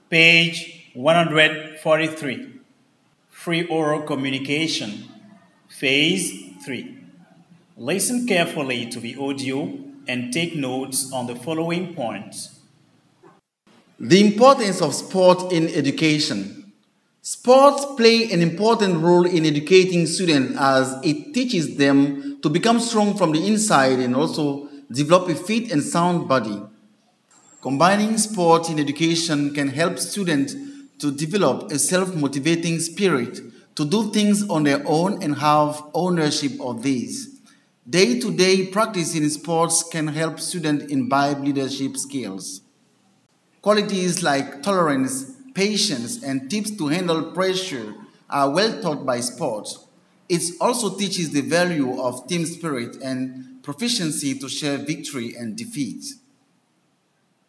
Page 143. Free oral communication. Phase 3. Listen carefully to the audio and take notes on the following points. The importance of sport in education. Sports play an important role in educating students as it teaches them to become strong from the inside and also develop a fit and sound body. Combining sport in education can help students to develop a self-motivating spirit to do things on their own and have ownership of these. Day-to-day practice in sports can help students imbibe leadership skills. Qualities like tolerance, patience, and tips to handle pressure are well taught by sports. It also teaches the value of team spirit and proficiency to share victory and defeat.